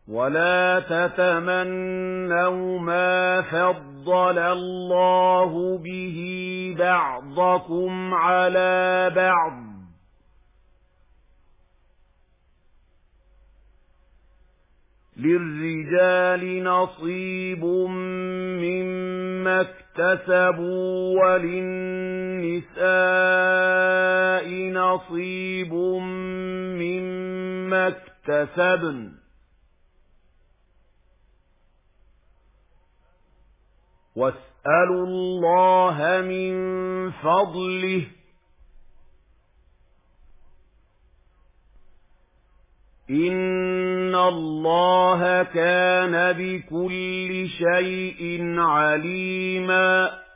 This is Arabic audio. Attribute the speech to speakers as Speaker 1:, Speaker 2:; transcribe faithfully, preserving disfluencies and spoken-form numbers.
Speaker 1: ولا تتمنوا ما فضل الله به بعضكم على بعض للرجال نصيب مما اكتسبوا وللنساء نصيب مما اكتسبن واسألوا الله من فضله إن الله كان بكل شيء عليما